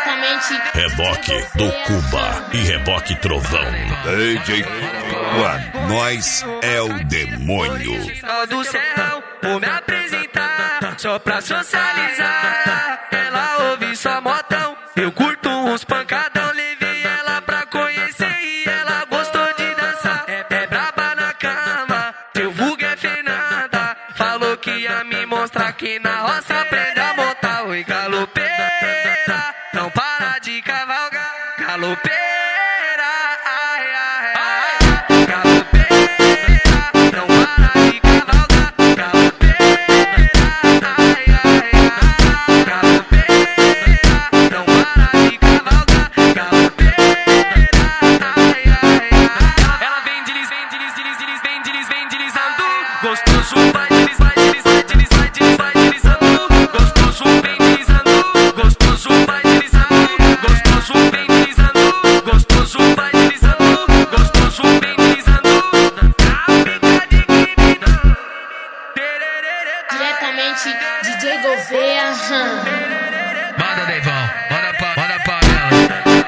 diretamente Reboque do Cuba e Reboque Trovão. DJ One, nós é o demônio. Do céu, vou me apresentar só pra socializar. Ela ouve só modão, eu curto uns pancadão. Levei ela pra conhecer e ela gostou de dançar. É braba na cama, seu vulgo é Fernanda. Falou que ia me mostrar que na roça aprende a montar. Oi, galopeira, não para de cavalgar. Galopeira, ai, ai, ai. Galopeira, não para de cavalgar. Galopeira, ai, ai, ai. Galopeira, não para de cavalgar. Galopeira, ai, ai, ai. Ela vem vem deslizando. Gostoso, vai deslizando. Gostoso, vem deslizando. Gostoso, vai deslizando. Gostoso, vem deslizando. Gostoso, vai deslizando. Gostoso, vem deslizando. Fica de quimino. diretamente DJ Gouveia. Manda, Deivão, manda pra ela.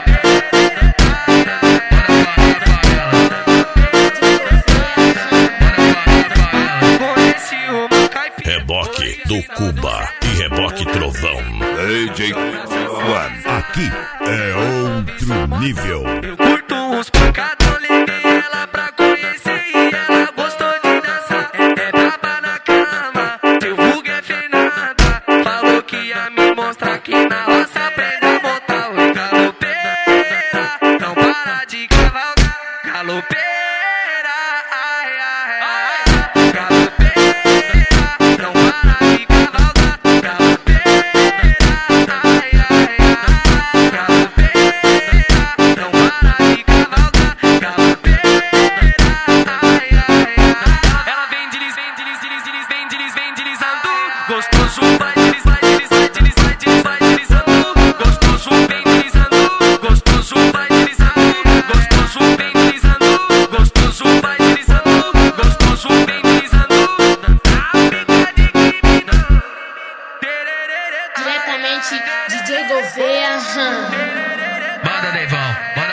Conheci uma caipira. Reboque do Cuba e Reboque Trovão. DJ One, aqui é outro nível. Eu curto uns pancadão, levei ela pra conhecer e ela gostou de dançar. É braba na cama, seu vulgo é Fernanda. Falou que ia me mostrar que na roça aprende a montar. Oi, galopeira, não para de cavalgar. Galopeira, ai, ai, ai. Galopeira, não para de cavalgar. Galopeira, ai, ai, ai. Galopeira, não para de cavalgar. Galopeira, ai, ai, ai. Ela vem deslizando. Gostoso, vai deslizando. Gostoso, vem deslizando. Gostoso, vai deslizando. Gostoso, vem deslizando. Gostoso, vai deslizando. Gostoso, vem deslizando. Fica de quimino. Diretamente DJ Gouveia. Manda, Deivão,